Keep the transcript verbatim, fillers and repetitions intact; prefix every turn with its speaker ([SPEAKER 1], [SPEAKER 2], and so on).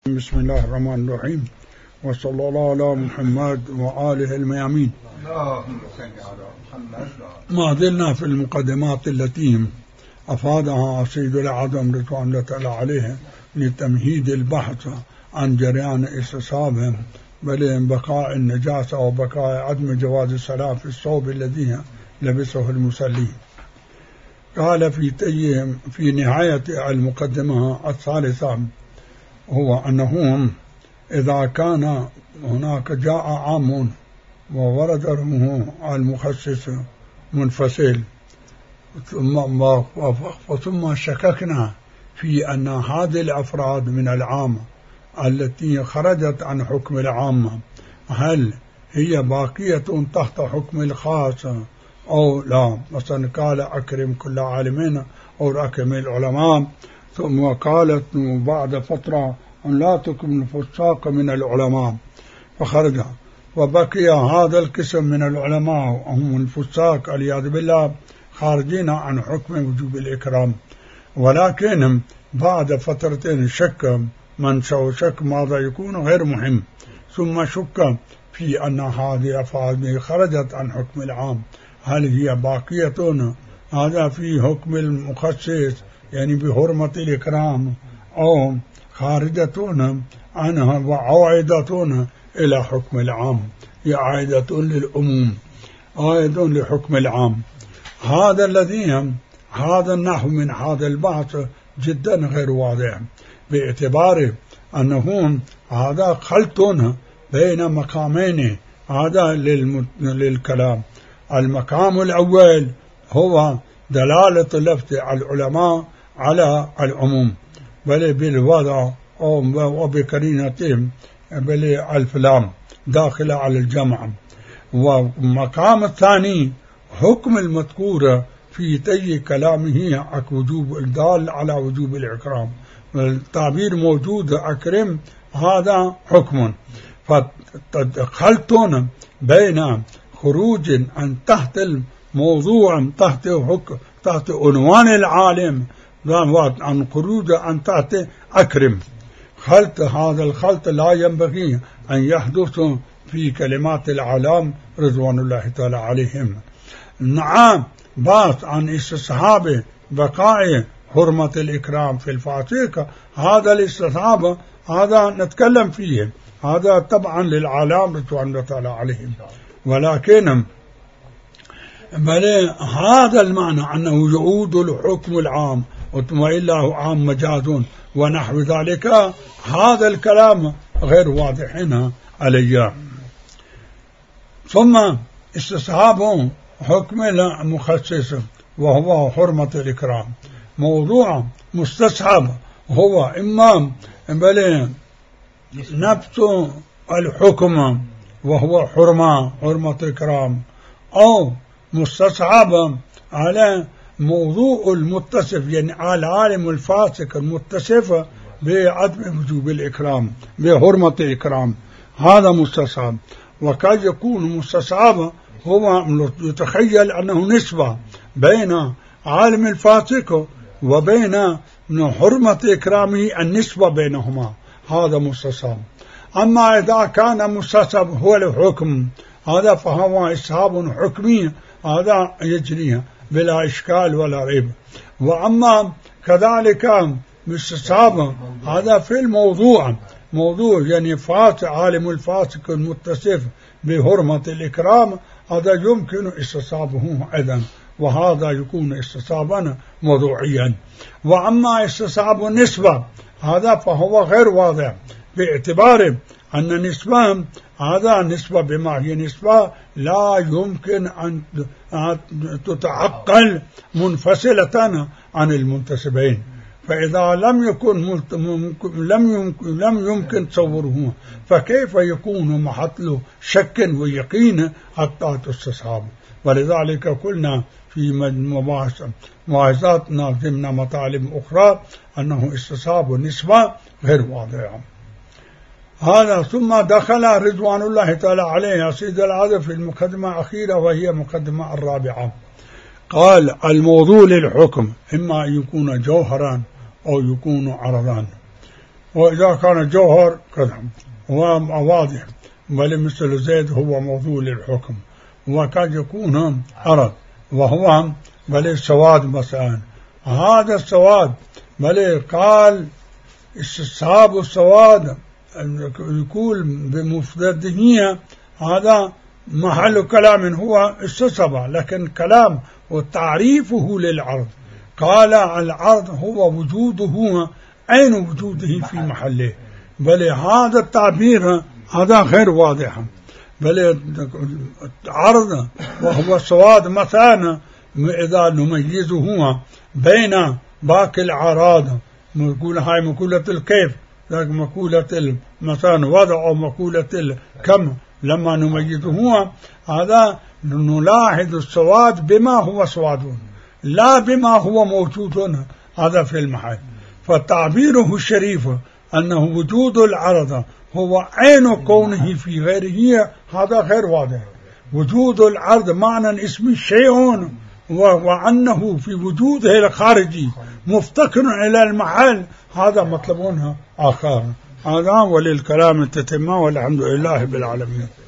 [SPEAKER 1] بسم الله الرحمن الرحيم، وصلى الله على محمد وآله الميامين. ما زلنا في المقدمات التي أفادها سيد العظم رضوان الله تعالى عليه لتمهيد البحث عن جريان استصحابهم بل بقاء النجاسة وبقاء عدم جواز الصلاة في الثوب الذي لبسه المصلي. قال في في نهاية المقدمة الثالثة هو أنهم إذا كان هناك جاء عام وورد المخصص منفصل ثم ثم شككنا في أن هذه الأفراد من العام التي خرجت عن حكم العام هل هي باقية تحت حكم الخاص أو لا. مثلا قال أكرم كل عالمين أو أكرم العلماء، ثم قالت بعد فترة أن لا تكن الفساق من العلماء فخرج، وبقي هذا القسم من العلماء هم الفساق والعياذ بالله خارجين عن حكم وجوب الإكرام، ولكن بعد فترتين شك من سوى شك ماذا يكون غير مهم، ثم شك في أن هذه أفعال خرجت عن حكم العام هل هي باقية هذا في حكم المخصص يعني بحرمة الإكرام أو خارجة عنها وعائدة إلى حكم العام، هي عائدة للعموم عائدة لحكم العام. هذا الذي هذا النحو من هذا البحث جدا غير واضح باعتبار أنه هذا خلط بين مقامين هذا للكلام. المقام الأول هو دلالة لفظ العلماء على العموم بل بالوضع وبقرينتهم بل الفلام داخل على الجمع، والمقام الثاني حكم المذكور في تي كلامه وجوب الدال على وجوب الإكرام، التعبير موجود أكرم هذا حكم، فخلطون بين خروج عن تحت الموضوع تحت حكم تحت عنوان العالم عن خروج عن تحت أكرم. خلط هذا الخلط لا ينبغي أن يحدث في كلمات العلام رضوان الله تعالى عليهم. نعم بات عن استصحاب بقاء حرمة الإكرام في الفاتحة، هذا الاستصحاب هذا نتكلم فيه هذا طبعا للعلام رضوان الله تعالى عليهم، ولكن بل هذا المعنى أنه يعود الحكم العام وإلا عام مجازون ونحو ذلك هذا الكلام غير واضح هنا علي. ثم استصحاب حكم المخصص وهو حرمة الإكرام، موضوع مستصحب هو إما بل نفس الحكم وهو حرمة حرمة الإكرام أو مستصحب على موضوع المتصف يعني على العالم الفاسق المتصف بعدم وجوب الإكرام بحرمة الإكرام، هذا مستصحب. وقد يكون مستصحب هو يتخيل أنه نسبة بين عالم الفاسق وبين حرمة إكرامه النسبة بينهما، هذا مستصحب. أما إذا كان مستصحب هو الحكم هذا فهو استصحاب حكمي هذا يجري بلا إشكال ولا ريب. وأما كذلك مستصحاب هذا في الموضوع موضوع يعني فات عالم الفاسق المتصف بحرمة الإكرام هذا يمكن استصحابه أيضا، وهذا يكون استصحابا موضوعيا. وأما استصحاب النسبة هذا فهو غير واضح باعتبار أن النسبة هذا نسبة بما هي نسبة لا يمكن أن تتعقل منفصلة عن المنتسبين، فإذا لم يكن لم يمكن لم يمكن تصوره فكيف يكون محل شك ويقين حتى تستصحب. ولذلك قلنا في مواعظاتنا ضمن مطالب أخرى أنه استصحاب النسبة غير واضح. هذا ثم دخل رضوان الله تعالى عليه سيد العظم في المقدمة الأخيرة وهي مقدمة الرابعة. قال الموضوع للحكم إما أن يكون جوهرا أو يكون عرضا، وإذا كان جوهر كذا هو واضح، بل مثل زيد هو موضوع للحكم، وقد يكون عرض وهو بل السواد مثلا. هذا السواد بل قال استصحاب السواد يقول بمفردته، هذا محل كلام هو استصحب، لكن كلام وتعريفه للعرض قال العرض هو وجوده عين وجوده في محله، بل هذا التعبير هذا غير واضح، بل عرض وهو السواد مثلا إذا نميزه بين باقي الأعراض، نقول هاي مقولة الكيف، ذاك مقولة مثلا وضع أو مقولة الكم، لما نميزه هذا نلاحظ السواد بما هو سواد لا بما هو موجود هذا في المحل. فتعبيره الشريف أنه وجود العرض هو عين كونه في غيره هذا غير واضح. وجود العرض معنى اسم شيء، وأنه في وجوده الخارجي مفتقر إلى المحل هذا مطلبونها آخر. هذا وللكلام التتمة، والحمد لله بالعالمين.